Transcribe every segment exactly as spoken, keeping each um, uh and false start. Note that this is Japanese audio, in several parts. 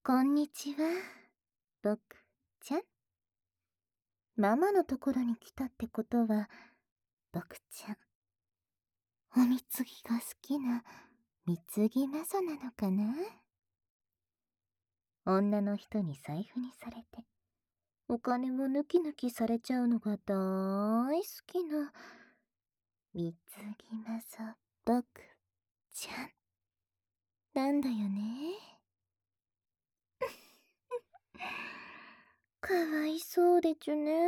こんにちは、僕ちゃん。ママのところに来たってことは、僕ちゃん、おみつぎが好きな貢ぎ魔女なのかな。女の人に財布にされて、お金も抜き抜きされちゃうのが大好きな貢ぎ魔女僕ちゃんなんだよね。かわいそうでちゅね。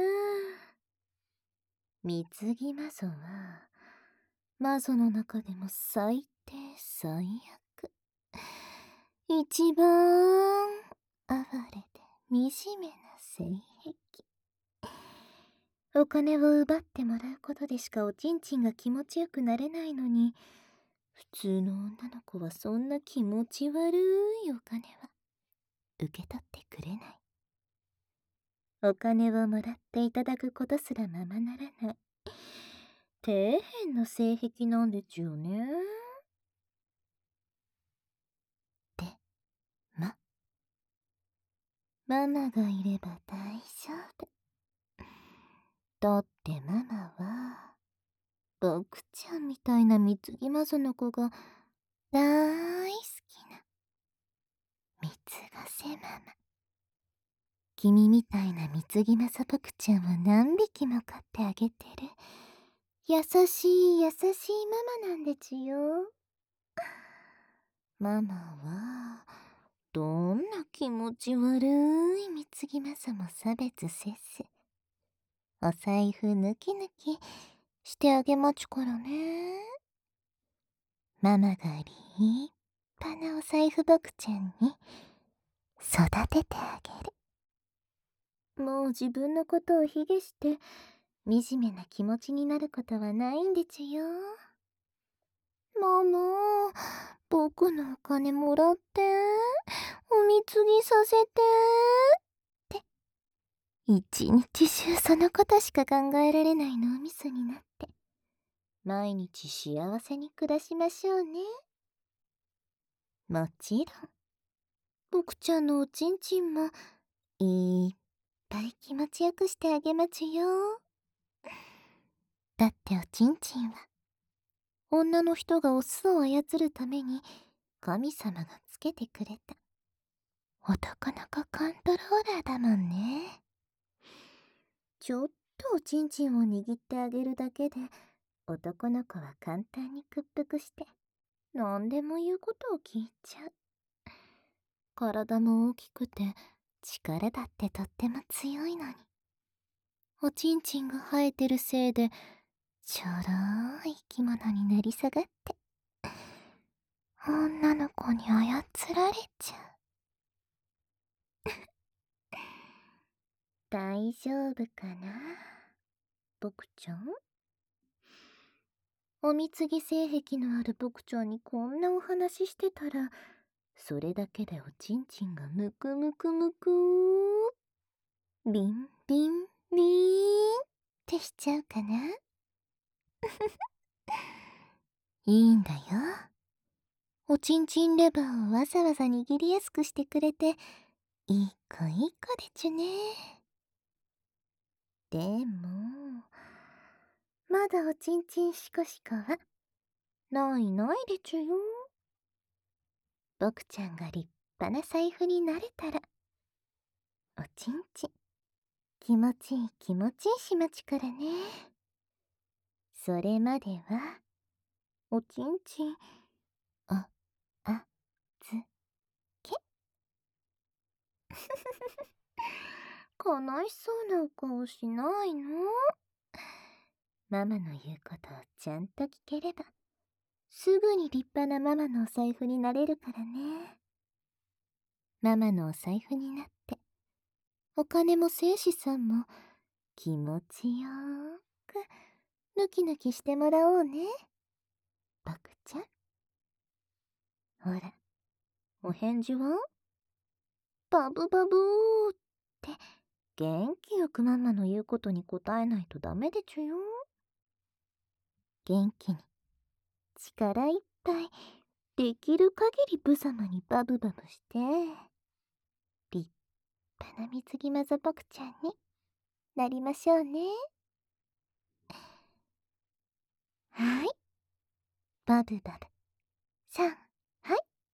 貢ぎ魔女は魔女の中でも最低最悪、一番哀れで惨めな性癖。お金を奪ってもらうことでしかおちんちんが気持ちよくなれないのに、普通の女の子はそんな気持ち悪いお金は受け取ってくれない。お金をもらっていただくことすらままならない底辺の性癖なんでちゅよね。で、ま、ママがいれば大丈夫。だってママは僕ちゃんみたいな貢ぎ魔女の子が大好きな貢がせママ。君みたいな貢ぎ魔女僕ちゃんを何匹も飼ってあげてる優しい優しいママなんでちゅよ。ママはどんな気持ち悪い貢ぎ魔女も差別せず、お財布抜き抜きしてあげまちゅからね。ママが立派なお財布僕ちゃんに育ててあげる。もう自分のことを卑下して惨めな気持ちになることはないんでちゅよ。ママ、僕のお金もらって、お貢ぎさせてって一日中そのことしか考えられない脳みそになって毎日幸せに暮らしましょうね。もちろん僕ちゃんのおちんちんもいっぱい気持ちよくしてあげまちゅよ。だっておちんちんは女の人がオスを操るために神様がつけてくれた男の子コントローラーだもんね。ちょっとおちんちんを握ってあげるだけで男の子は簡単に屈服して何でも言うことを聞いちゃう。体も大きくて力だってとっても強いのに、おちんちんが生えてるせいでちょろい生き物になり下がって女の子に操られちゃう。大丈夫かな、僕ちゃん。お貢ぎ性癖のある僕ちゃんにこんなお話してたら、それだけでおちんちんがむくむくむくービンビンビーンってしちゃうかな。いいんだよ。おちんちんレバーをわざわざ握りやすくしてくれていい子いい子でちゅね。でもまだおちんちんしこしこはないないでちゅよ。僕ちゃんが立派な財布になれたらおちんちん気持ちいい気持ちいいしまちからね。それまではおちんちんおあずけ。悲しそうなお顔しないの。ママの言うことをちゃんと聞ければすぐに立派なママのお財布になれるからね。ママのお財布になってお金も精子さんも気持ちよーくぬきぬきしてもらおうね、僕ちゃん。ほら、お返事はバブバブーって元気よくママの言うことに答えないとダメでちゅよ。元気に力いっぱいできる限り無様にバブバブして派な水着マザボクちゃんになりましょうね。はい。バブバブ。さん、はい。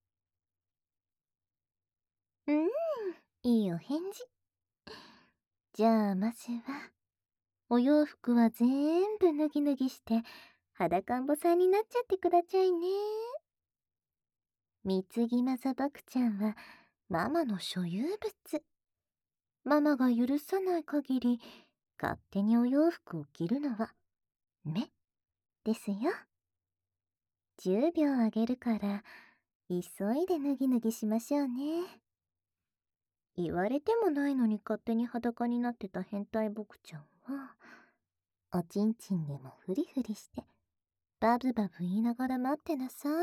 うん、いいお返事。じゃあまずは、お洋服は全部脱ぎ脱ぎして、裸んぼさんになっちゃってくだちゃいね。貢ぎマザボクちゃんは、ママの所有物。ママが許さない限り、勝手にお洋服を着るのは、目ですよ。じゅうびょうあげるから、急いで脱ぎ脱ぎしましょうね。言われてもないのに勝手に裸になってた変態ボクちゃんは、おちんちんでもフリフリして、バブバブ言いながら待ってなさい。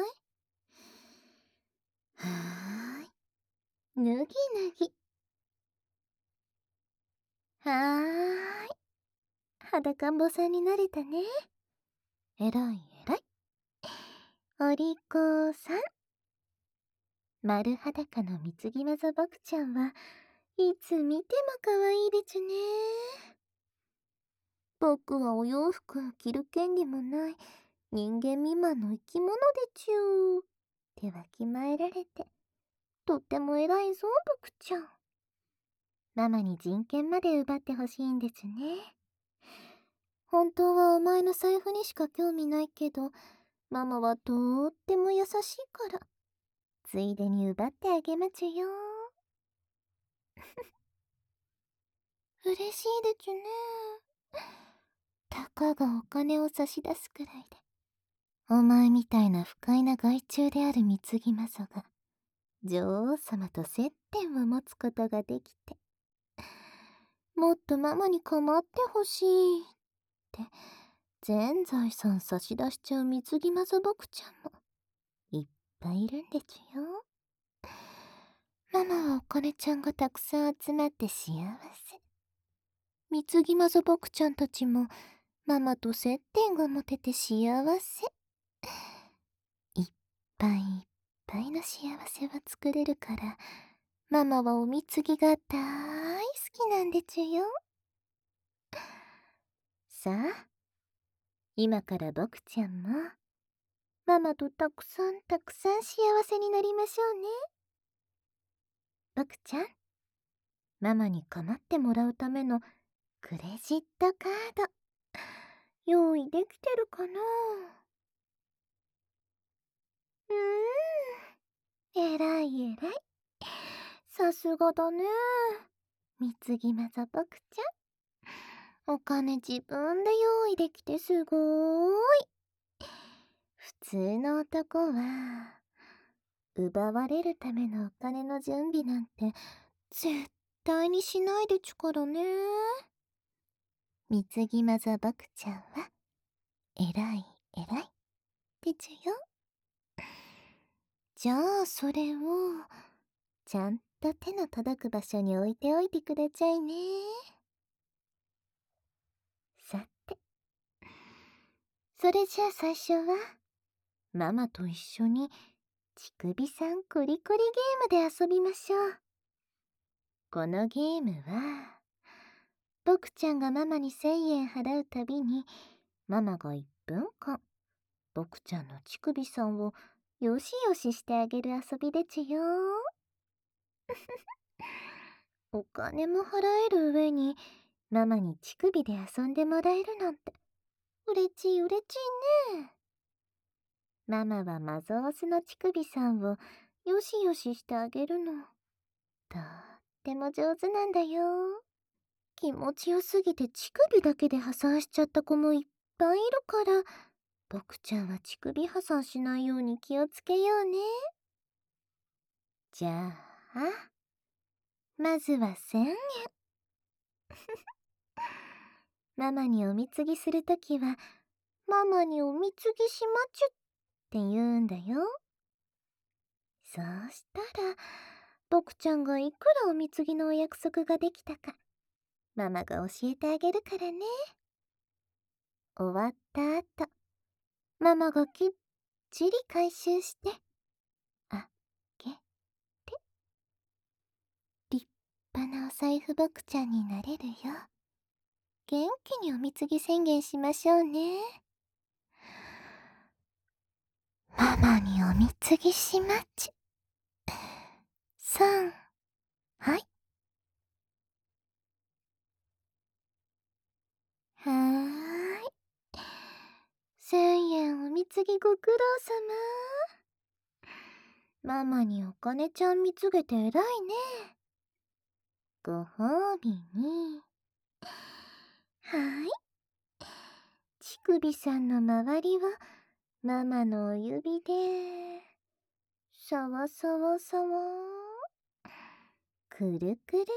はーい。脱ぎ脱ぎ。はーい。裸んぼさんになれたね。えらいえらい。お利口さん。丸裸の貢ぎ技ボクちゃんはいつ見ても可愛いでちゅね。僕はお洋服を着る権利もない人間未満の生き物でちゅってわきまえられて、とっても偉いぞボクちゃん。ママに人権まで奪ってほしいんですね。本当はお前の財布にしか興味ないけど、ママはとーっても優しいから、ついでに奪ってあげまちゅよ。嬉しいでちゅね。たかがお金を差し出すくらいで。お前みたいな不快な害虫である貢ぎ魔女が、女王様と接点を持つことができて、もっとママに構ってほしいって、全財産差し出しちゃう貢ぎ魔女ボクちゃんも、いっぱいいるんでちゅよ。ママはお金ちゃんがたくさん集まって幸せ。貢ぎ魔女ボクちゃんたちも、ママと接点が持てて幸せ。いっぱいいっぱいの幸せを作れるから、ママはお貢ぎが大好きなんでちゅよ。さあ、今からボクちゃんも、ママとたくさんたくさん幸せになりましょうね。ボクちゃん、ママに構ってもらうためのクレジットカード、用意できてるかな？うーん、えらいえらい。さすがだね。貢ぎまざボクちゃん。お金自分で用意できてすごーい。普通の男は、奪われるためのお金の準備なんて絶対にしないでちゅからね。貢ぎまざボクちゃんは、えらいえらいでちゅよ。じゃあそれを、ちゃんと手の届く場所に置いておいてくだちゃいね。さて、それじゃあ最初は、ママと一緒に、ちくびさんくりくりゲームで遊びましょう。このゲームは、ボクちゃんがママにせんえん払うたびに、ママがいっぷんかん、ボクちゃんのちくびさんをよしよししてあげる遊びでちゅよ。お金も払える上に、ママに乳首で遊んでもらえるなんて、うれちいうれちいね。ママはマゾオスの乳首さんをよしよししてあげるの、とっても上手なんだよ。気持ちよすぎて乳首だけで破産しちゃった子もいっぱいいるから、ボクちゃんは乳首破産しないように気をつけようね。じゃあ、まずはせんえん。ママにお貢ぎするときは、ママにお貢ぎしまちゅって言うんだよ。そうしたら、ボクちゃんがいくらお貢ぎのお約束ができたか、ママが教えてあげるからね。終わった後、ママがきっちり回収して、あげて、りっ派なお財布ボクちゃんになれるよ。元気にお貢ぎ宣言しましょうね。ママにお貢ぎしまち。さん、はい。はーい。千円お貢ぎご苦労様。ママにお金ちゃん貢げて偉いね。ご褒美に。はーい。乳首さんの周りをママのお指で、さわさわさわ。くるくるくる。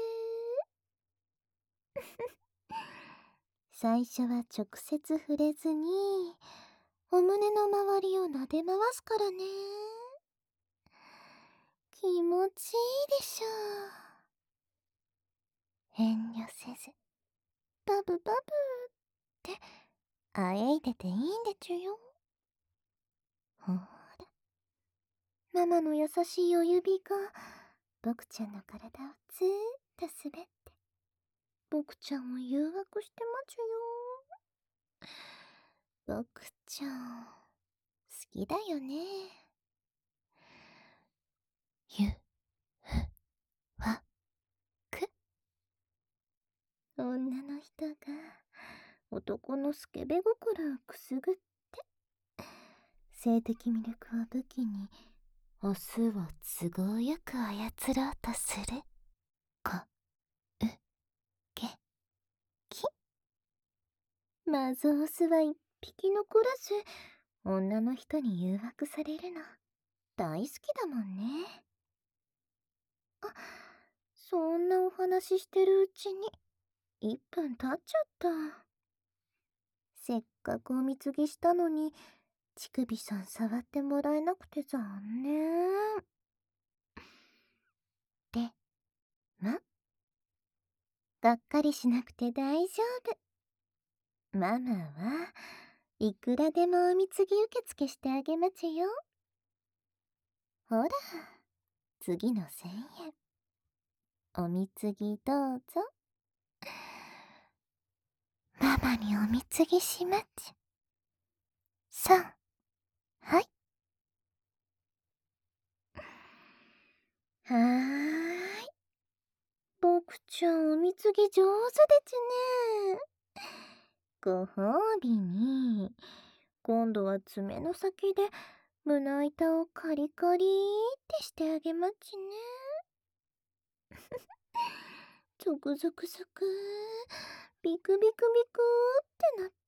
最初は直接触れずに、お胸の周りを撫で回すからね。気持ちいいでしょう。遠慮せず、バブバブってあえいでていいんでちゅよ。ほら、ママの優しいお指がボクちゃんの体をずーっと滑って、ボクちゃんを誘惑してまちゅよ。ボクちゃん、好きだよね。ゆ、ふ、わ、く。女の人が男のスケベ心をくすぐって、性的魅力を武器にオスを都合よく操ろうとする。こ、う、け、き。まずオスは一匹残らず女の人に誘惑されるの大好きだもんね。あ、そんなお話してるうちにいっぷん経っちゃった。せっかくお貢ぎしたのに乳首さん触ってもらえなくて残念。でもがっかりしなくて大丈夫。ママはいくらでもお貢ぎ受付してあげまちゅよ。ほら、次のせんえんお貢ぎどうぞ。ママにお貢ぎしまちゅ。さん、はい。はーい。ボクちゃんお貢ぎ上手でちゅね。ご褒美に、今度は爪の先で胸板をカリカリってしてあげまちね。ゾクゾクゾクビクビクビクってなって、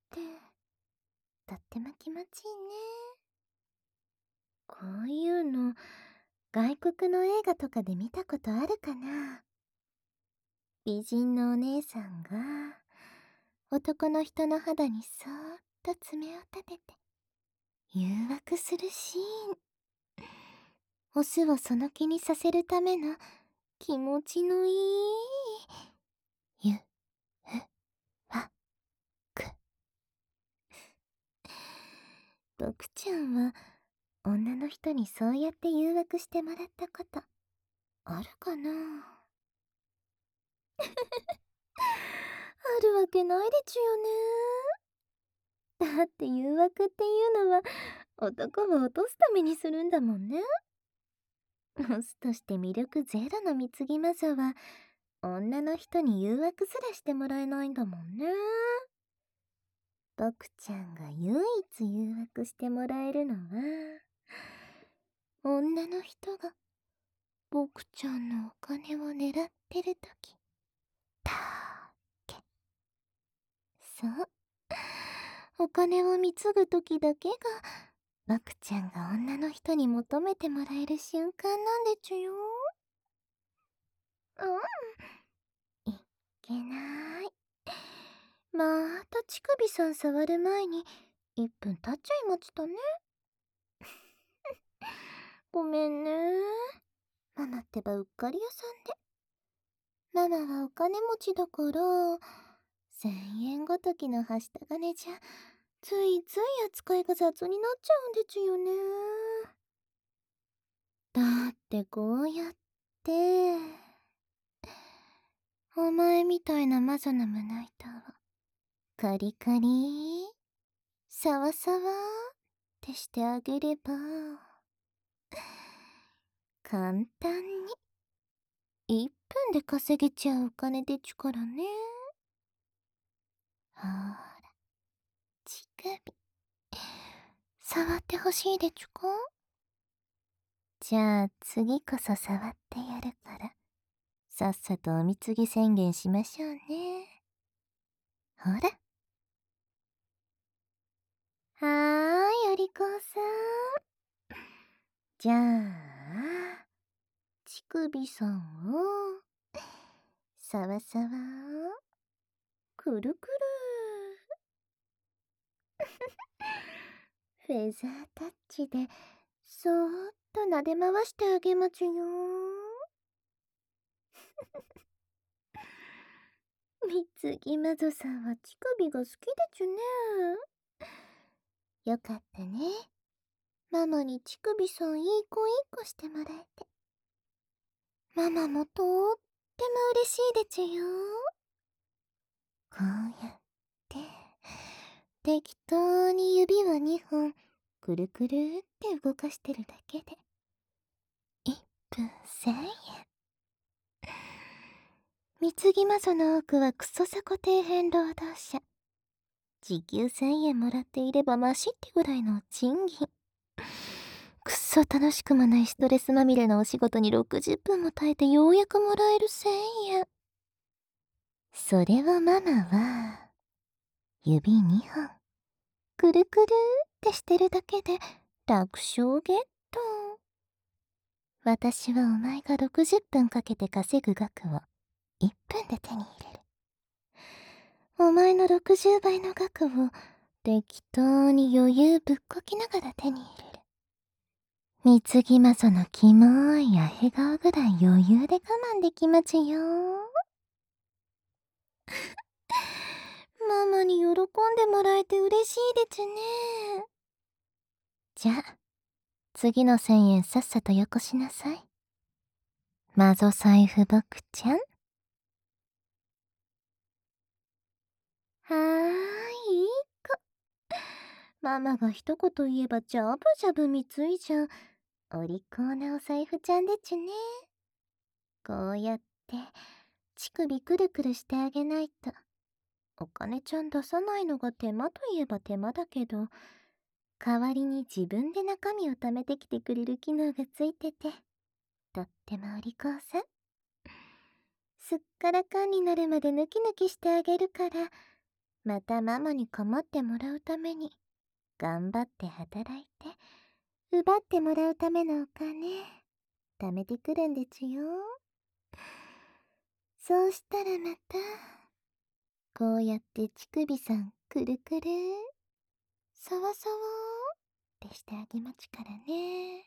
とっても気持ちいいね。こういうの外国の映画とかで見たことあるかな。美人のお姉さんが男の人の肌にそーっと爪を立てて誘惑するシーン。オスをその気にさせるための気持ちのいいゆ、ふ、わ、く。ボクちゃんは女の人にそうやって誘惑してもらったことあるかな。あるわけないでちゅよね。だって誘惑っていうのは男を落とすためにするんだもんね。オスとして魅力ゼロの貢ぎ魔女は女の人に誘惑すらしてもらえないんだもんね。ボクちゃんが唯一誘惑してもらえるのは女の人がボクちゃんのお金を狙ってるときだけ。そう、お金を貢ぐときだけがボクちゃんが女の人に求めてもらえる瞬間なんでちゅよ。うん、いっけない。また乳首さん触る前にいっぷん経っちゃいましたね。ごめんね。ママってばうっかり屋さんで。ママはお金持ちだから、せんえんごときのはした金じゃ、ついつい扱いが雑になっちゃうんでちゅよね。だってこうやって、 お前みたいなマゾな胸板はカリカリサワサワってしてあげれば簡単にいっぷんで稼げちゃうお金でちゅからね。ほーら、乳首触ってほしいでちゅか。じゃあ次こそ触ってやるからさっさとお貢ぎ宣言しましょうね。ほら。はーい、お利口さん。じゃあ乳首さんをさわさわくるくるフェザータッチでそーっと撫で回してあげまちゅよ。みつぎまぞさんは乳首が好きでちゅね。よかったね。ママに乳首さんいい子いい子してもらえて。ママもとーっても嬉しいでちゅよ。こうやって適当に指をにほんくるくるって動かしてるだけでいっぷんせんえん。貢ぎ魔女の多くはクソサコ底辺労働者。時給せんえんもらっていればマシってぐらいの賃金。くっそ楽しくもないストレスまみれのお仕事にろくじゅっぷんも耐えてようやくもらえるせんえん。それをママは指にほんくるくるってしてるだけで楽勝ゲット。私はお前がろくじゅっぷんかけて稼ぐ額をいっぷんで手に入れる。お前のろくじゅうばいの額を適当に余裕ぶっこきながら手に入れる。貢ぎ魔女のキモいアヘ顔ぐらい余裕で我慢できまちよ。ママに喜んでもらえて嬉しいでちゅね。じゃあ次のせんえんさっさとよこしなさい。マゾ財布ボクちゃん。はーい、いい子。ママが一言言えばジャブジャブ貢いじゃうお利口なお財布ちゃんでちゅね。こうやって乳首くるくるしてあげないとお金ちゃん出さないのが手間といえば手間だけど、代わりに自分で中身を貯めてきてくれる機能がついててとってもお利口さん。すっからかんになるまでヌキヌキしてあげるから、またママに構ってもらうために頑張って働いて奪ってもらうためのお金貯めてくるんでちゅよ。そうしたらまたこうやって乳首さんくるくるさわさわってしてあげまちからね。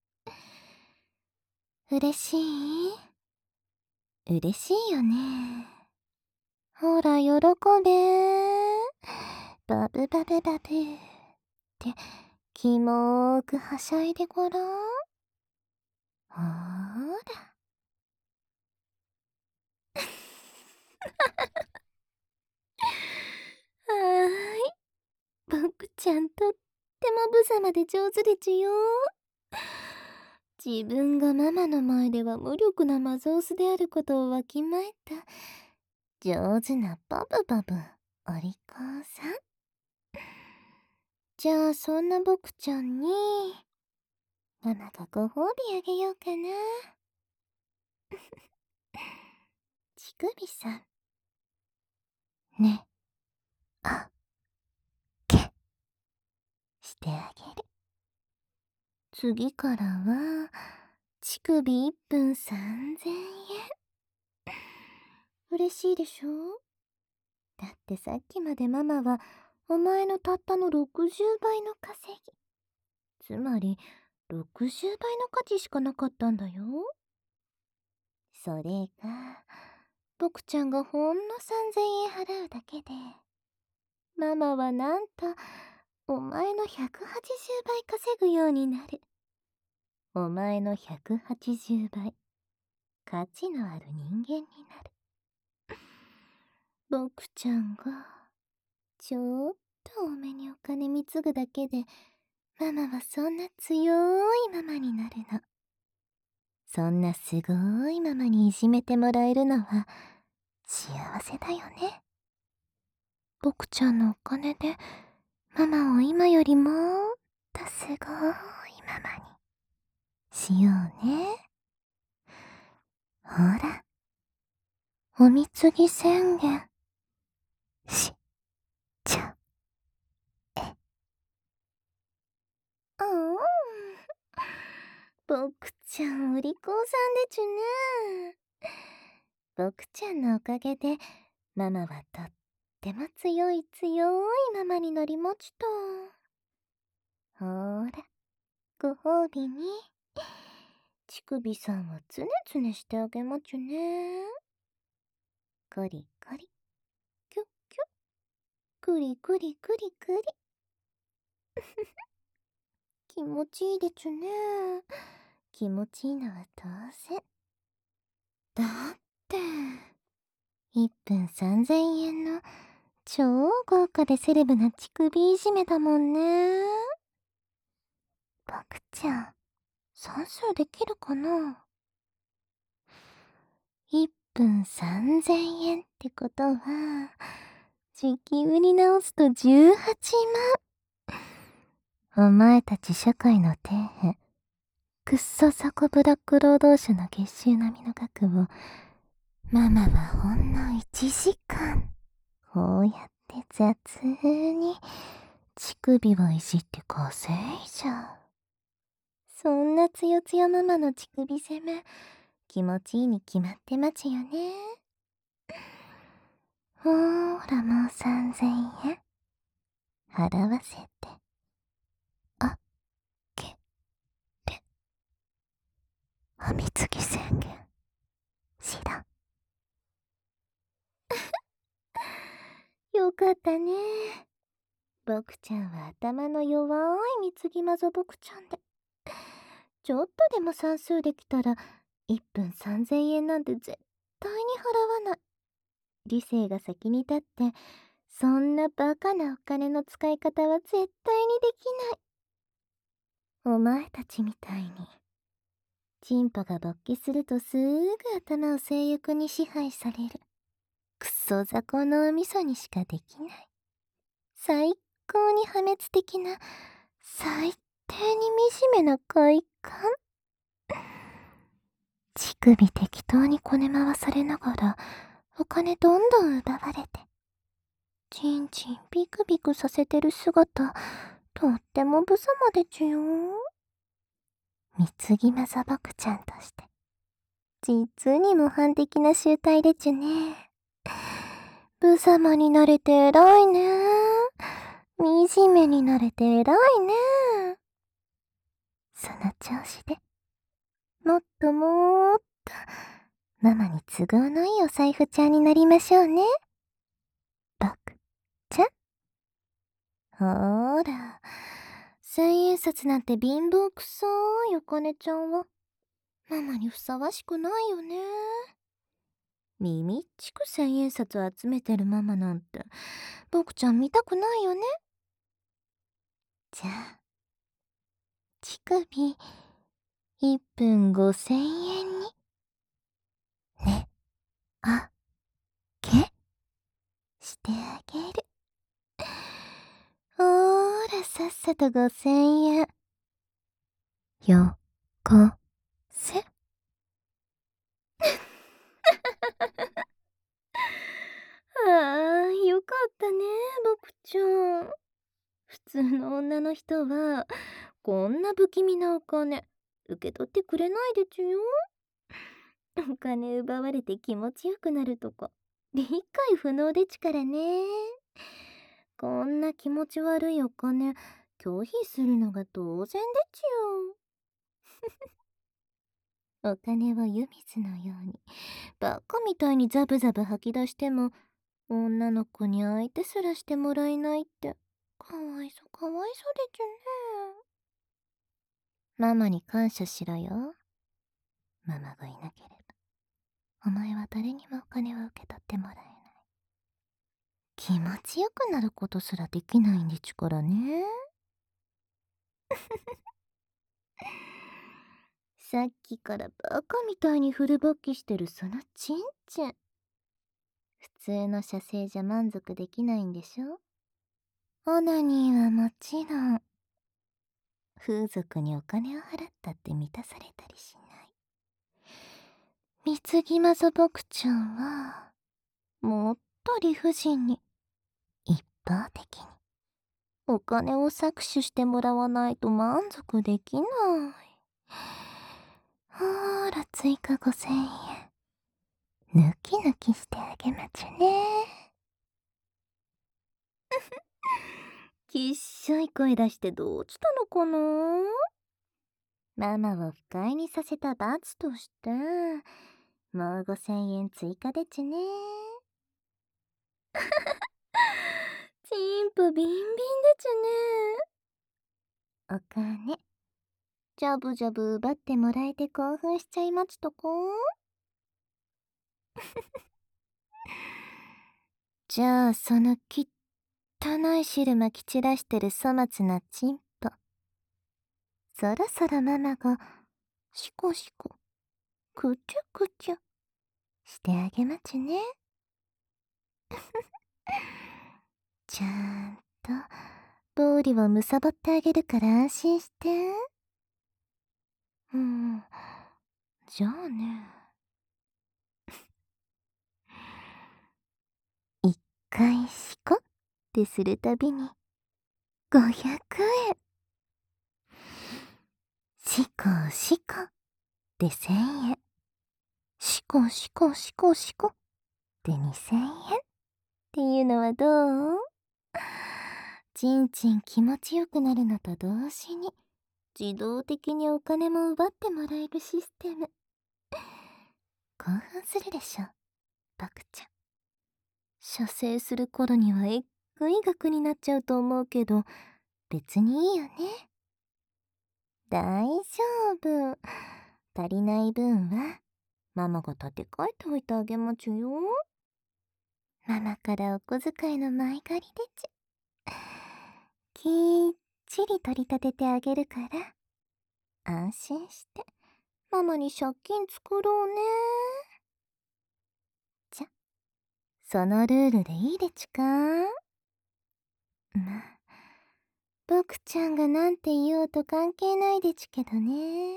嬉しい嬉しいよね。ほら喜べ。バブバブバブってキモーくはしゃいでごらん。ほーらはーい、僕ちゃんとっても無様で上手でちゅよ。自分がママの前では無力なマゾースであることをわきまえた上手なバブバブお利口さん。じゃあそんな僕ちゃんにママがご褒美あげようかな。乳首さんねあけしてあげる。次からは乳首いっぷんさんぜんえん。嬉しいでしょ。だってさっきまでママはお前のたったのろくじゅうばいの稼ぎ、つまりろくじゅうばいの価値しかなかったんだよ。それが僕ちゃんがほんのさんぜんえん払うだけでママはなんとお前のひゃくはちじゅうばい稼ぐようになる。お前のひゃくはちじゅうばい価値のある人間になる。 僕ちゃんが、ちょっと多めにお金貢ぐだけで、ママはそんな強いママになるの。そんなすごいママにいじめてもらえるのは、幸せだよね。僕ちゃんのお金で、ママを今よりもっとすごいママにしようね。ほら、お貢ぎ宣言、し、ちゃ、え。あん。僕ちゃんお利口さんでちゅね。僕ちゃんのおかげで、ママはとっても強い強いママになりました。ほーら、ご褒美に、乳首さんをつねつねしてあげまちゅね。コリコリ、キュッキュッ、クリクリクリクリ。気持ちいいでちゅね。気持ちいいのは当然。だって、いっぷんさんぜんえんの超豪華でセレブな乳首いじめだもんね。僕ちゃん、算数できるかな？ いっ 分さんぜんえんってことは、時給に直すとじゅうはちまん。お前たち社会の底辺、くっそ雑魚ブラック労働者の月収並みの額を、ママはほんのいちじかん、こうやって雑に乳首をいじって稼いじゃう。そんなつよつよママの乳首攻め、気持ちいいに決まってまちよね。ほーらもうさんぜんえん。払わせて。あ、け、れ。おみつぎ宣言。しら。よかったね。僕ちゃんは頭の弱い貢ぎまぞ僕ちゃんで。ちょっとでも算数できたら、いっぷんさんぜんえんなんて絶対に払わない。理性が先に立って、そんなバカなお金の使い方は絶対にできない。お前たちみたいに。チンポが勃起するとすぐ頭を性欲に支配される。クソ雑魚のお味噌にしかできない。最高に破滅的な、最低に惨めな快感。乳首適当にこね回されながら、お金どんどん奪われて。チンチンビクビクさせてる姿、とっても無様でちゅよ。貢ぎまざ僕ちゃんとして。実に模範的な集体でちゅね。無様になれて偉いね。惨めになれて偉いね。その調子で、もっともーっと、ママに都合のいいお財布ちゃんになりましょうね。僕ちゃん。ほーら、千円札なんて貧乏くさーいお金ちゃんは、ママにふさわしくないよね。耳っちく千円札を集めてるママなんて、僕ちゃん見たくないよね。じゃあ、乳首、いっぷんごせんえんに、ね、あ、け、してあげる。ほーら、さっさとごせんえん。よ、こ、せ。ああ、よかったね、僕ちゃん。普通の女の人は、こんな不気味なお金、受け取ってくれないでちゅよ。お金奪われて気持ちよくなるとか、理解不能でちからね。こんな気持ち悪いお金、拒否するのが当然でちゅよ。お金を湯水のように、バカみたいにザブザブ吐き出しても、女の子に相手すらしてもらえないって、かわいそかわいそでちゅね。ママに感謝しろよ。ママがいなければ、お前は誰にもお金を受け取ってもらえない。 気持ちよくなることすらできないんでちゅからね。さっきからバカみたいにフル勃起してるそのちんちん。普通の射精じゃ満足できないんでしょ？オナニーはもちろん、風俗にお金を払ったって満たされたりしない。貢ぎまぞ僕ちゃんは、もっと理不尽に、一方的に、お金を搾取してもらわないと満足できない。ほーら、追加ごせんえん。抜き抜きしてあげまちゅね。きっしょい声出してどうしたのかな。ママを不快にさせた罰として、もうごせんえん追加でちゅね。チンプビンビンでちゅね。お金、ジャブジャブ奪ってもらえて興奮しちゃいまちとこ。じゃあそのきったない汁まき散らしてる粗末なチンポ、そろそろママがシコシコくちゅくちゅしてあげまちゅね。ちゃんとボーリをむさぼってあげるから安心して。うん、じゃあね。一回シコってするたびにごひゃくえん。シコシコでせんえん。シコシコシコシコでにせんえんっていうのはどう？ちんちん気持ちよくなるのと同時に自動的にお金も奪ってもらえるシステム。興奮するでしょ、バクちゃん。射精する頃にはえっぐい額になっちゃうと思うけど、別にいいよね。大丈夫。足りない分はママが立て替えておいてあげまちゅよ。ママからお小遣いの前借りでちゅ。きっちり取り立ててあげるから安心してママに借金作ろうね。じゃ、そのルールでいいでちゅか。まあ、僕ちゃんがなんて言おうと関係ないでちゅけどね。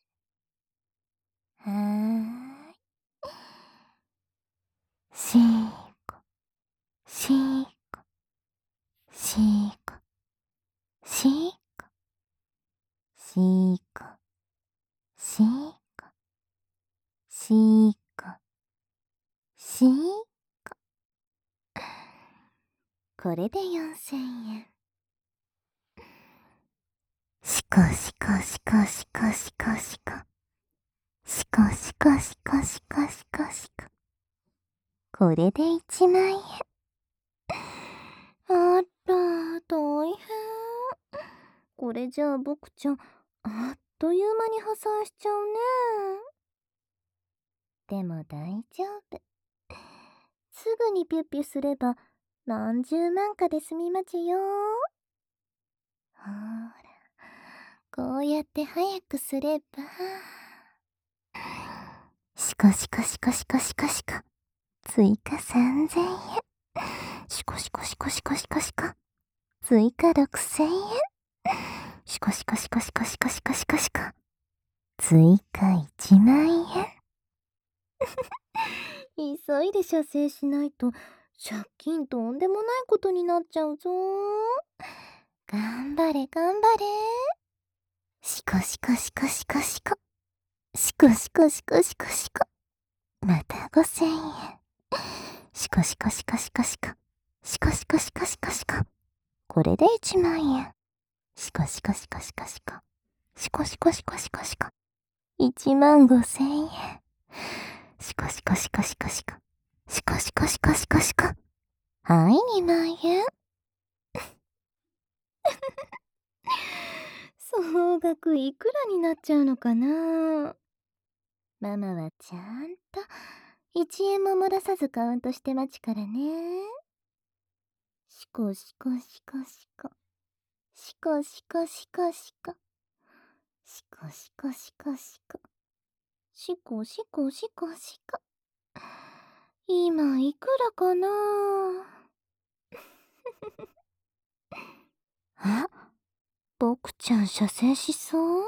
はーい。しーこ、しーこ、しーこ、しーこ、しーこ、しーこ、しーこ、しーこ。これでよんせんえん。しこしこしこしこしこしこ。しこしこしこしこしこしこ。これでいちまんえん。あら、大変。これじゃあ僕ちゃん、あっという間に破産しちゃうね。でも大丈夫。すぐにピュッピュすれば何十万かで済みまちよ。ほら、こうやって早くすれば。しこしこしこしこしこしこ。追加さんぜんえん。しこしこしこしこしこしこ。追加ろくせんえん。しこしこしこしこしこしこしこしこ。追加いちまんえん。急いで射精しないと借金とんでもないことになっちゃうぞ。頑張れ頑張れ。しこしこしこしこしこ。しこしこしこしこしこ。またごせんえん。しこしこしこしこしこ。しこしこしこしこしこ。これでいちまんえん。しこしこしこしこしこ。しこしこしこしこしこ。いちまんごせんえん。しこしこしこしこしこ。しこしこしこしこしこ。はい、にまんえん。総額いくらになっちゃうのかな。ママはちゃんといちえんも漏らさずカウントしてまちからね。 しこしこしこしこ。しこしこしこしこ。しこしこしこしこ。しこしこしこしこ。今いくらかなあ、僕ちゃん射精しそう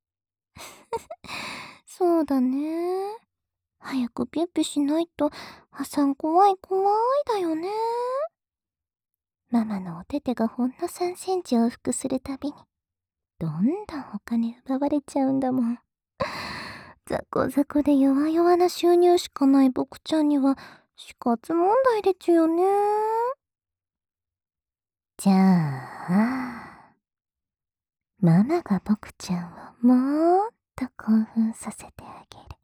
そうだね。早くピュッピュしないと、破産怖い怖いだよね。ママのお手手がほんのさんセンチ往復するたびに、どんどんお金奪われちゃうんだもん。ザコザコで弱々な収入しかない僕ちゃんには死活問題ですよね。じゃあ、ママが僕ちゃんをもっと興奮させてあげる。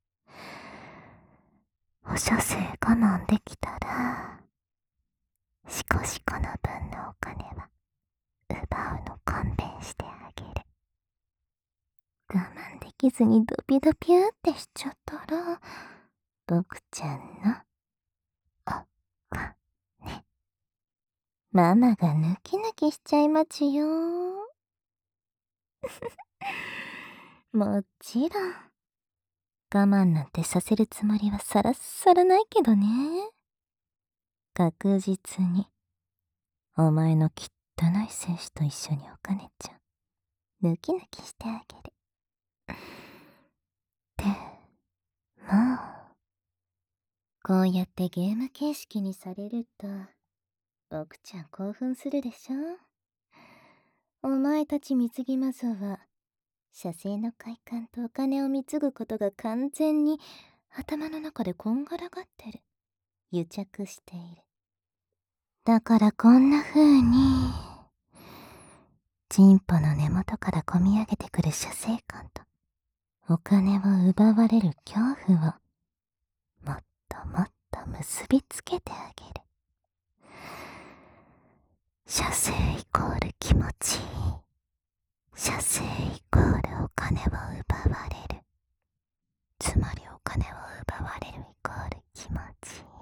お射精我慢できたら、シコシコの分のお金は奪うの勘弁してあげる。我慢できずにドピドピューってしちゃったら、僕ちゃんのお金、ママが抜き抜きしちゃいまちよ。もちろん、我慢なんてさせるつもりはさらっさらないけどね。確実に、お前の汚い精子と一緒にお金ちゃん、抜き抜きしてあげる。でも、こうやってゲーム形式にされると、僕ちゃん興奮するでしょ。お前たち貢ぎマゾは、射精の快感とお金を貢ぐことが完全に頭の中でこんがらがってる。癒着している。だからこんな風に、チンポの根元からこみ上げてくる射精感と、お金を奪われる恐怖を、もっともっと結びつけてあげる。射精イコール気持ちいい。射精イコールお金を奪われる。つまりお金を奪われるイコール気持ちいい。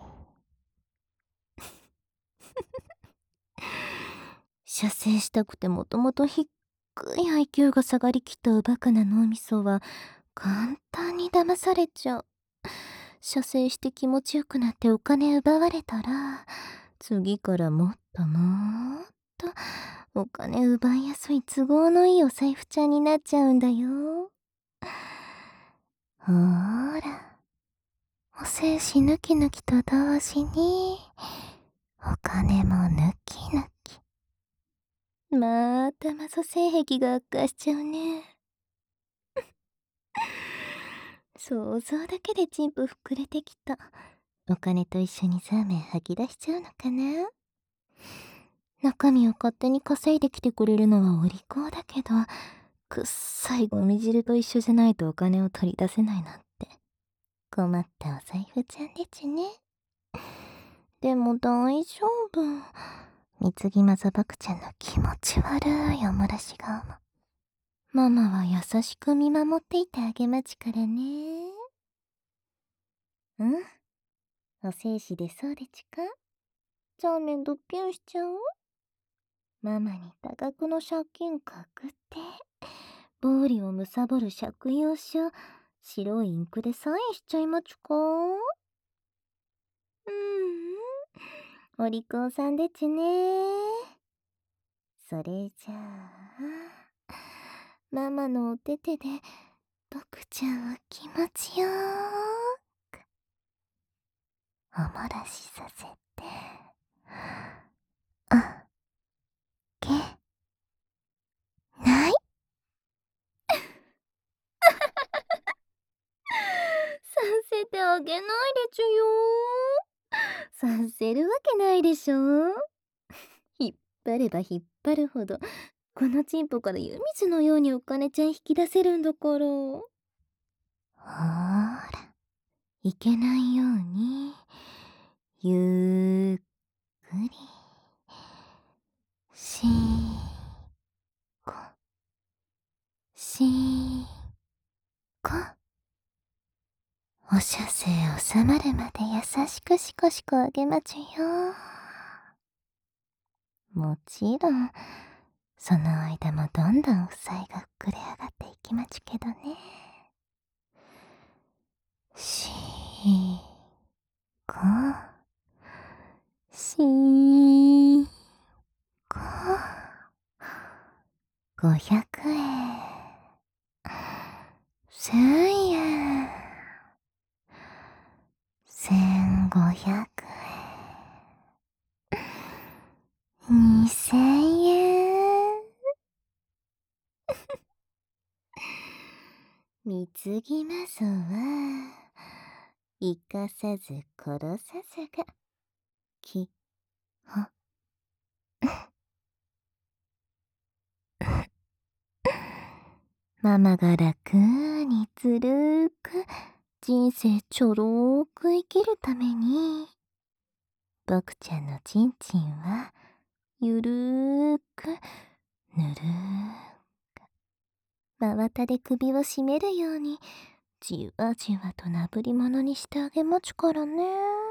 射精したくてもともと低い アイキュー が下がりきったおバカな脳みそは簡単に騙されちゃう。射精して気持ちよくなってお金奪われたら、次からもっともっとお金奪いやすい都合のいいお財布ちゃんになっちゃうんだよ。ほーら、お精子抜き抜きと同時にお金も抜き抜き。またマゾ性癖が悪化しちゃうね。想像だけでチンプ膨れてきた。お金と一緒にザーメン吐き出しちゃうのかな。中身を勝手に稼いできてくれるのはお利口だけど、くっさいゴミ汁と一緒じゃないとお金を取り出せないなんて困ったお財布ちゃんでちゅね。でも大丈夫。貢ぎマゾバクちゃんの気持ち悪いおもらし顔もママは優しく見守っていてあげまちからね。うん、お精子でそうでちか。ザーメンドッピュンしちゃう。ママに多額の借金かくって、ボーリをむさぼる借用書、白いインクでサインしちゃいまちゅか。うーん、お利口さんでちゅね。それじゃあ、ママのお手手で、僕ちゃんを気持ちよーく、おもらしさせて、あげないさせてあげないでちゅよー。させるわけないでしょ。引っ張れば引っ張るほど、このチンポから湯水のようにお金ちゃん引き出せるんだから。ほーら、いけないように、ゆっくり、しーこ、しーこ。お射精収まるまで優しくシコシコあげまちゅよ。 もちろん、その間もどんどん負債が膨れ上がっていきまちけどね。しーこしーこごひゃくえんせんえんせんごひゃくえんにせんえん貢ぎますは生かさず殺さずがきほママが楽にずるーく人生ちょろーく生きるために僕ちゃんのちんちんはゆるーくぬるーく真綿で首を絞めるようにじわじわとなぶり物にしてあげまちからね。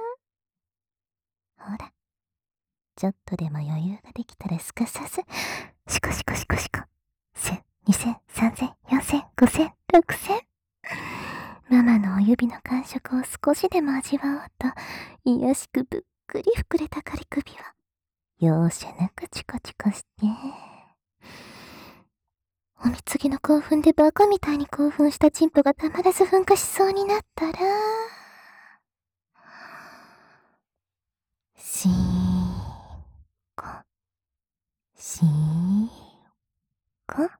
ほらちょっとでも余裕ができたらすかさずシコシコシコシコせんにせんさんぜんよんせんごせんろくせんママのお指の感触を少しでも味わおうといやしくぶっくり膨れた仮首は容赦なくチコチコしてお貢ぎの興奮でバカみたいに興奮したチンポがたまらず噴火しそうになったらしーこしーこ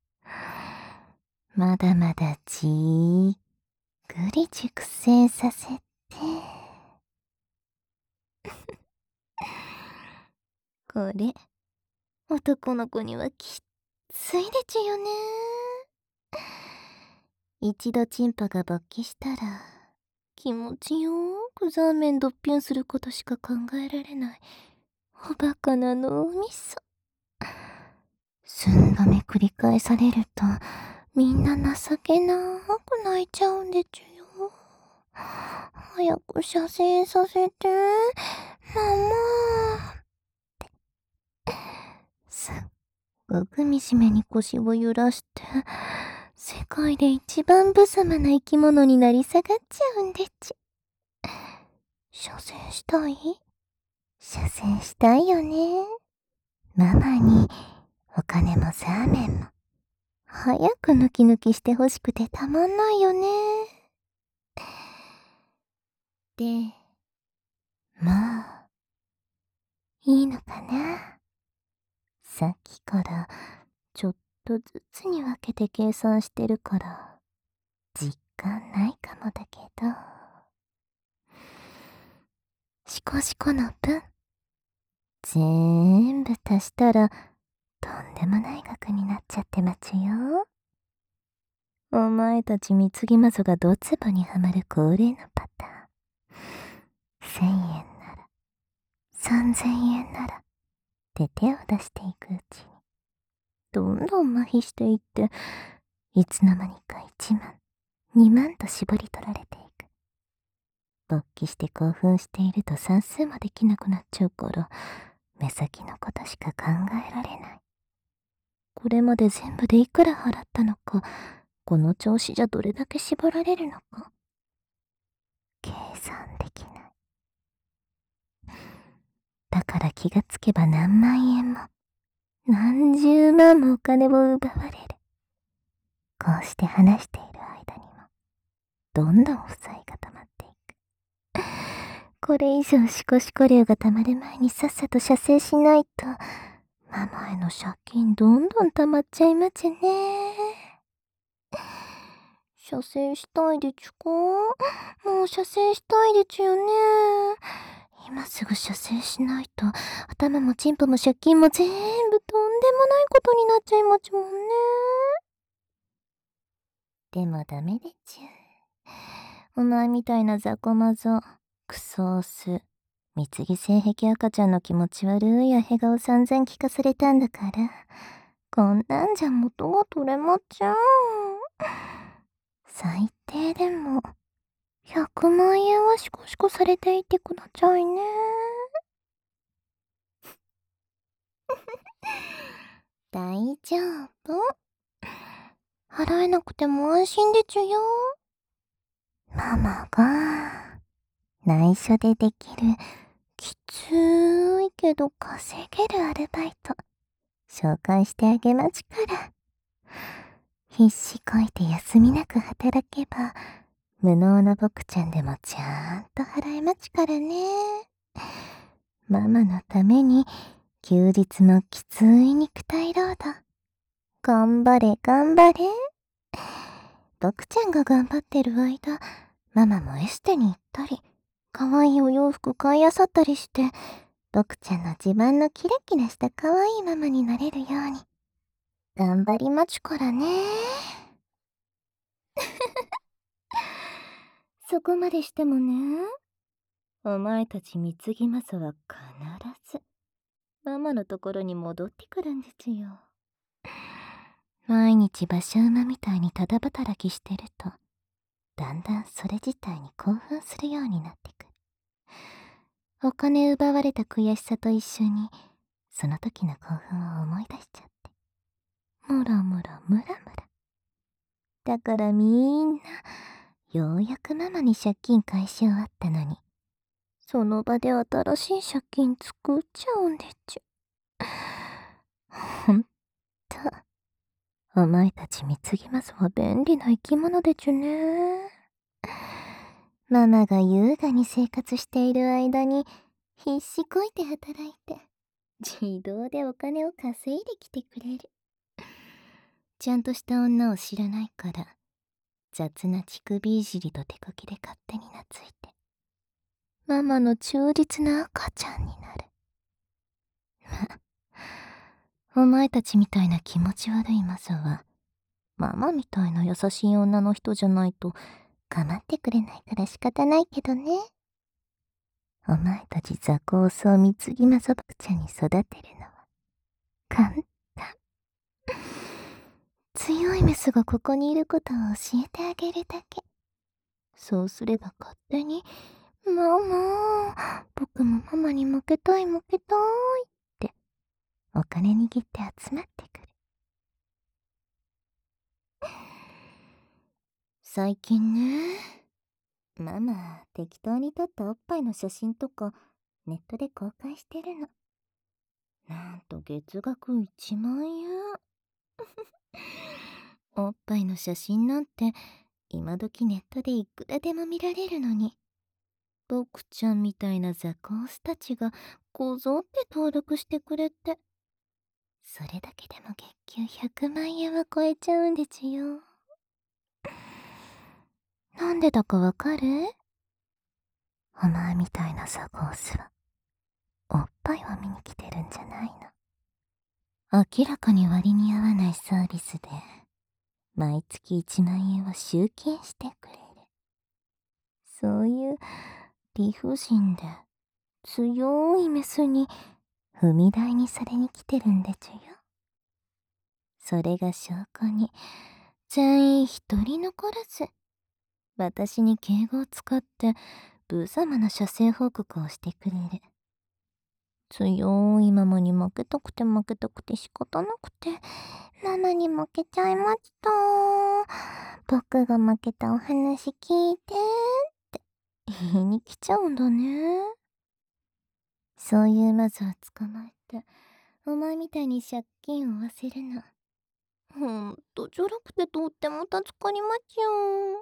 まだまだじーっくり熟成させてこれ男の子にはきっついでちゅよね。一度チンポが勃起したら気持ちよーくザーメンドッピュンすることしか考えられないおバカな脳みそ。寸止め繰り返されるとみんな情けなーく泣いちゃうんでちゅよ。早く射精させてママーすっごく惨めに腰を揺らして世界で一番無様な生き物になり下がっちゃうんでち。射精したい射精したいよね。ママにお金もザーメンも早く抜き抜きしてほしくてたまんないよね。で、まあ、いいのかな。さっきからちょっとずつに分けて計算してるから実感ないかもだけど。シコシコの分ぜーんぶ足したらとんでもない額になっちゃってまちよ。お前たち貢ぎ魔女がドツボにはまる恒例のパターン。せんえんならさんぜんえんならって手を出していくうちにどんどん麻痺していっていつの間にかいちまんにまんと絞り取られていく。勃起して興奮していると算数もできなくなっちゃうから目先のことしか考えられない。これまで全部でいくら払ったのかこの調子じゃどれだけ絞られるのか計算できない。だから気がつけば何万円も何十万もお金を奪われる。こうして話している間にもどんどん負債が溜まっていく。これ以上シコシコ量が溜まる前にさっさと射精しないとママへの借金どんどん溜まっちゃいまちね。射精したいでちゅか？もう射精したいでちゅよね。今すぐ射精しないと頭もチンポも借金も全部とんでもないことになっちゃいまちもんね。でもダメでちゅ。お前みたいな雑魚マゾクソオス貢ぎ性癖赤ちゃんの気持ち悪いアヘ顔散々聞かされたんだからこんなんじゃ元が取れまっちゃう。最低でもひゃくまんえんはシコシコされていてくださいね。 大丈夫。払えなくても安心でちゅよ。ママが内緒でできるきついけど稼げるアルバイト紹介してあげまちから。必死こいて休みなく働けば無能な僕ちゃんでもちゃんと払えまちからね。ママのために休日もきつい肉体労働頑張れ頑張れ。僕ちゃんが頑張ってる間、ママもエステに行ったり可愛いお洋服買いあさったりして、僕ちゃんの自慢のキラキラした可愛いママになれるように頑張りまちゅからね。そこまでしてもね、お前たち貢ぎマサは必ずママのところに戻ってくるんですよ。毎日馬車馬みたいにただ働きしてると、だんだんそれ自体に興奮するようになってくる。お金奪われた悔しさと一緒にその時の興奮を思い出しちゃって、ムラムラムラムラ。だからみんなようやくママに借金返し終わったのに、その場で新しい借金作っちゃうんでちゅ。ほんとお前たち貢ぎますは便利な生き物でちゅね。ママが優雅に生活している間に必死こいて働いて自動でお金を稼いできてくれる。ちゃんとした女を知らないから雑な乳首いじりと手こきで勝手に懐いてママの忠実な赤ちゃんになる。ま、お前たちみたいな気持ち悪いマサはママみたいな優しい女の人じゃないと構ってくれないから仕方ないけどね。お前たち雑魚そう貢ぎマサバクちゃんに育てるのは簡単。強いメスがここにいることを教えてあげるだけ。そうすれば勝手にママ、僕もママに負けたい負けたいってお金握って集まってくる。最近ね、ママ適当に撮ったおっぱいの写真とかネットで公開してるの。なんと月額いちまんえん。おっぱいの写真なんて今時ネットでいくらでも見られるのに、僕ちゃんみたいなザコースたちがこぞって登録してくれて、それだけでも月給ひゃくまんえんは超えちゃうんですよ。なんでだかわかる？お前みたいなザコースはおっぱいを見に来てるんじゃないの。明らかに割に合わないサービスで毎月いちまんえんを集金してくれる。そういう理不尽で強いメスに踏み台にされに来てるんでちゅよ。それが証拠に全員一人残らず私に敬語を使って無様な射精報告をしてくれる。強いママに負けたくて負けたくて仕方なくて、ママに負けちゃいました。僕が負けたお話聞いてって言いに来ちゃうんだね。そういうマズを捕まえてお前みたいに借金を負わせるのほんとちょろくてとっても助かりますよ。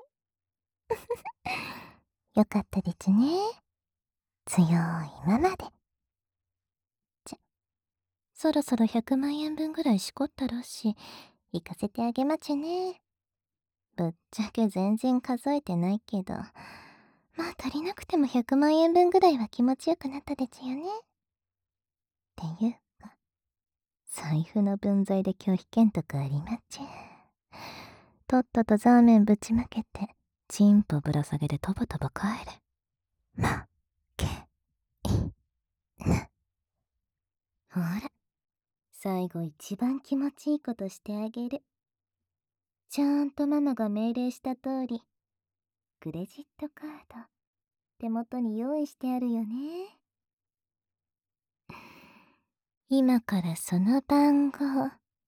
よかったですね。強いママで。じゃ、そろそろひゃくまんえんぶんぐらいしこったろうし、行かせてあげまちゅね。ぶっちゃけ全然数えてないけど、まあ足りなくてもひゃくまんえんぶんぐらいは気持ちよくなったですよね。っていうか、財布の分際で拒否権とかありまっちゅ。とっととザーメンぶちまけて、チンポぶら下げでとぼとぼ帰れ。ま、け、い、ぬ。ほら、最後一番気持ちいいことしてあげる。ちゃんとママが命令した通り、クレジットカード、手元に用意してあるよね。今からその番号、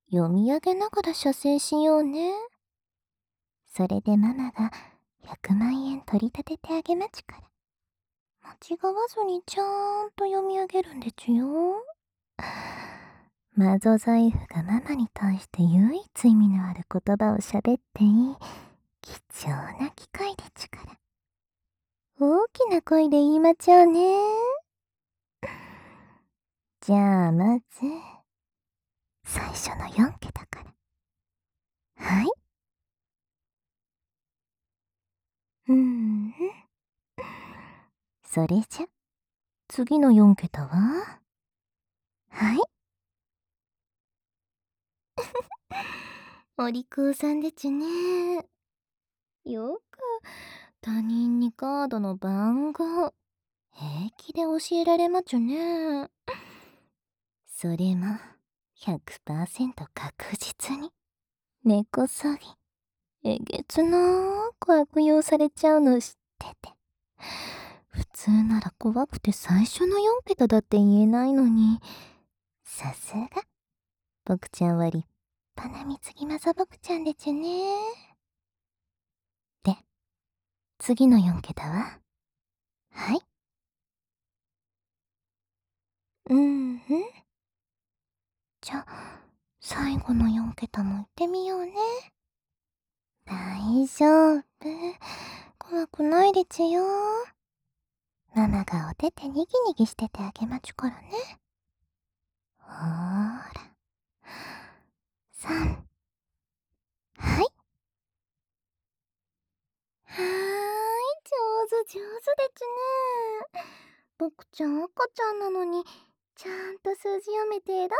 読み上げながら射精しようね。それでママがひゃくまんえん取り立ててあげまちから。間違わずにちゃんと読み上げるんでちゅよ。マゾ財布がママに対して唯一意味のある言葉を喋っていい貴重な機会でちゅから。大きな声で言いまちゃうね。じゃあまず最初のよんけたから。はい。うん。それじゃ次のよんけたははい。お利口さんでちゅね。よく他人にカードの番号平気で教えられまちゅね。それも ひゃくパーセント 確実に根こそぎえげつなく悪用されちゃうの知ってて、普通なら怖くて最初のよんけただって言えないのに、さすが僕ちゃんは立派な貢ぎまさ僕ちゃんでちゅね。で次のよんけたははい。うんうん。じゃあ最後のよんけたも行ってみようね。大丈夫、怖くないでちゅよ。ママがお手手にぎにぎしててあげまちゅからね。ほーら。さん。はい。はーい、上手上手でちゅね。僕ちゃん赤ちゃんなのにちゃんと数字読めて偉いね。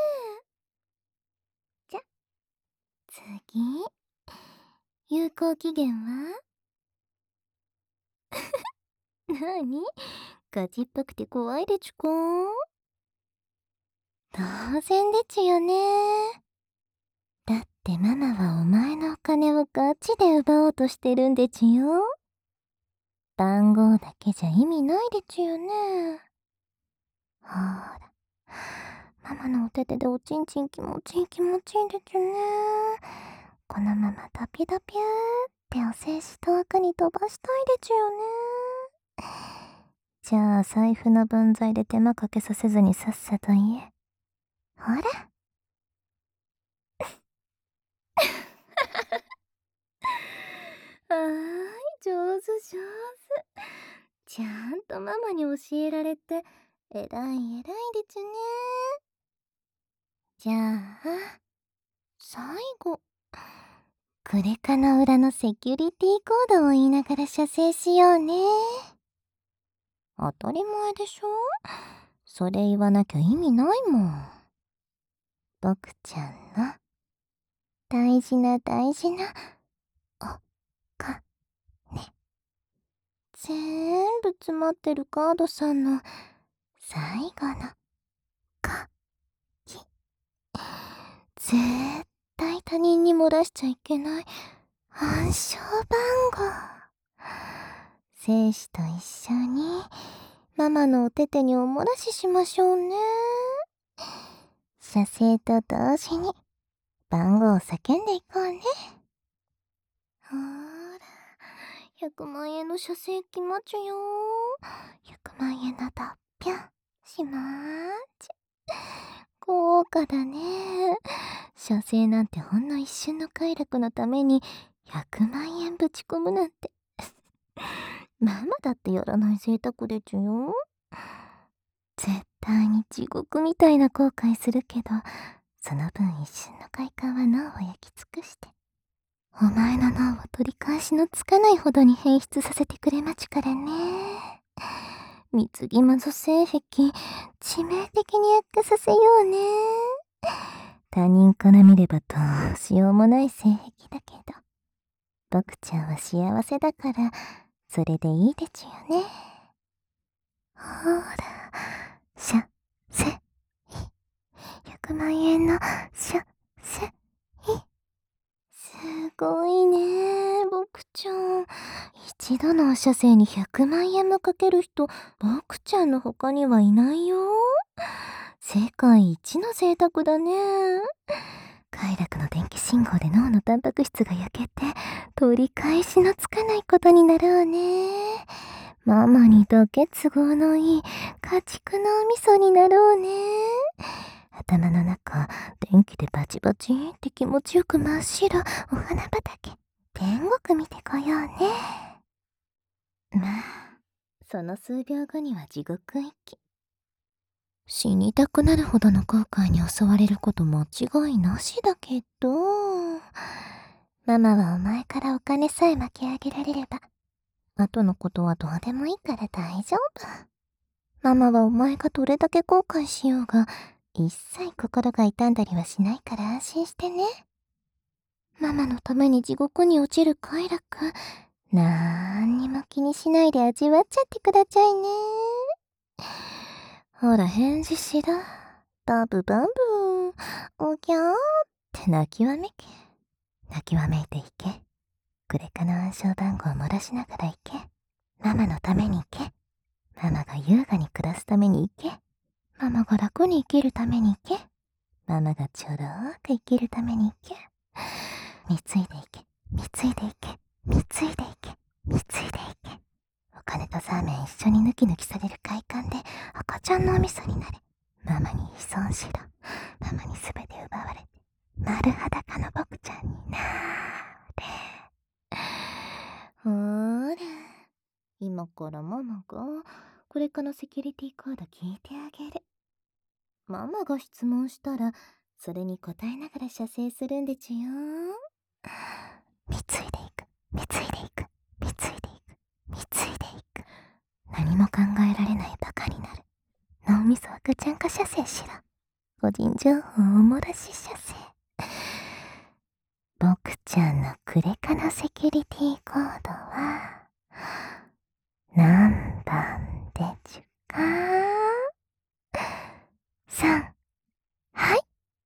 じゃ次、有効期限はなに、ガチっぽくて怖いでちゅか。当然でちゅよね。だってママはお前のお金をガチで奪おうとしてるんでちゅよ。番号だけじゃ意味ないでちゅよね。ほーら、ママのお手手でおちんちん気持ちいい気持ちいいでちゅね。このままダピダピューってお精子遠くに飛ばしたいでちゅよね。じゃあ財布の分際で手間かけさせずにさっさと言え。ほら。はーい、上手上手。ちゃんとママに教えられてえらいえらいでちゅね。じゃあ最後、クレカの裏のセキュリティコードを言いながら射精しようね。当たり前でしょ。それ言わなきゃ意味ないもん。僕ちゃんの大事な大事なお金、全部詰まってるカードさんの最後の鍵、絶対他人に漏らしちゃいけない暗証番号。精子と一緒にママのお手手にお漏らししましょうね。射精と同時に番号を叫んでいこうね。ほーら、ひゃくまんえんの射精来まちゅよ。ひゃくまんえんの脱皮しまーち。豪華だね。射精なんてほんの一瞬の快楽のためにひゃくまんえんぶち込むなんてママだってやらない贅沢でちゅよ。絶対に地獄みたいな後悔するけど、その分一瞬の快感は脳を焼き尽くしてお前の脳を取り返しのつかないほどに変質させてくれまちからね。貢ぎまぞ性癖致命的に悪化させようね。他人から見ればどうしようもない性癖だけど、僕ちゃんは幸せだからそれでいいでちゅよね。ほーら、射精ひゃくまんえんの射精。すごいね、僕ちゃん。一度の射精にひゃくまんえんもかける人、僕ちゃんの他にはいないよ。世界一の贅沢だね。 快楽の電気信号で脳のタンパク質が焼けて取り返しのつかないことになるわね。ママにだけ都合のいい家畜のお味噌になろうね。頭の中電気でバチバチって気持ちよく真っ白お花畑天国見てこようね。まあその数秒後には地獄行き。死にたくなるほどの後悔に襲われること間違いなしだけど、ママはお前からお金さえ巻き上げられれば後のことはどうでもいいから大丈夫。ママはお前がどれだけ後悔しようが一切心が痛んだりはしないから安心してね。ママのために地獄に落ちる快楽なーんにも気にしないで味わっちゃってくださいね。ほら返事しろ。バブバブおぎゃーって泣きわめけ。泣きわめいていけ。クレカの暗証番号を漏らしながら行け。ママのために行け。ママが優雅に暮らすために行け。ママが楽に生きるために行け。ママがちょろーく生きるために行け。貢いでいけ。貢いでいけ。貢いでいけ。貢いでいけ。お金とサーメン一緒にヌキヌキされる快感で赤ちゃんのお味噌になれ。ママに依存しろ。ママに全て奪われて丸裸の僕ちゃんになーれ。ほーら今からママがこれからセキュリティコード聞いてあげる。ママが質問したらそれに答えながら射精するんでちゅよ。貢いでいく貢いでいく貢いでいく貢いでいく。何も考えられないバカになる。脳みそはぐちゃんか射精しろ。個人情報おもらし射精。僕ちゃんのクレカのセキュリティコードは何番でちゅか。さん。はい。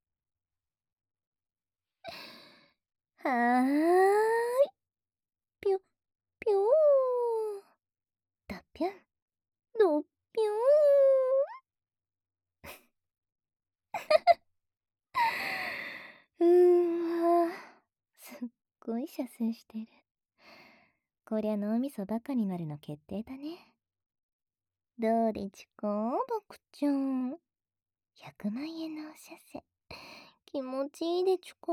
はーい。ぴょ、ぴょー。だぴょん。どっぴょーん。うーわ。すっごい射精してる。こりゃ脳みそバカになるの決定だね。どうでちゅか、僕ちゃん。ひゃくまんえんのお射精。気持ちいいでちゅか。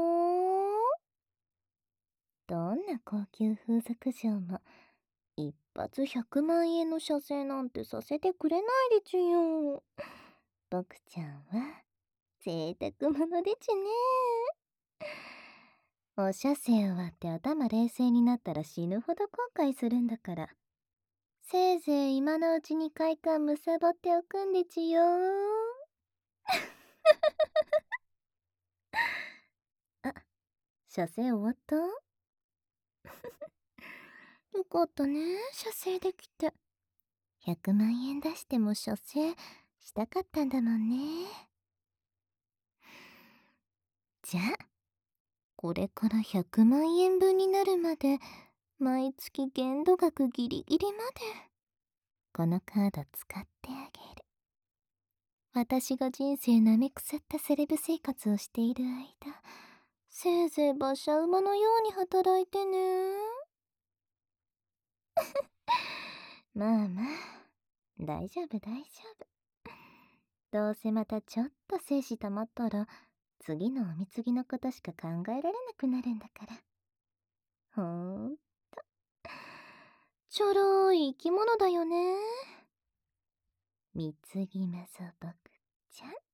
どんな高級風俗嬢も一発ひゃくまんえんの射精なんてさせてくれないでちゅよ。僕ちゃんは贅沢者でちゅね。お射精終わって頭冷静になったら死ぬほど後悔するんだから、せいぜい今のうちに快感むさぼっておくんでちゅよ。あ、射精終わった？よかったね、射精できて。ひゃくまんえん出しても射精したかったんだもんね。じゃあこれからひゃくまんえんぶんになるまで毎月限度額ギリギリまでこのカード使ってあげる。私が人生なめくさったセレブ生活をしている間、せいぜい馬車馬のように働いてね。まあまあ大丈夫大丈夫。どうせまたちょっと精子溜まったら次のお貢ぎのことしか考えられなくなるんだから。ほんとちょろい生き物だよね。貢ぎまぞ僕ちゃん。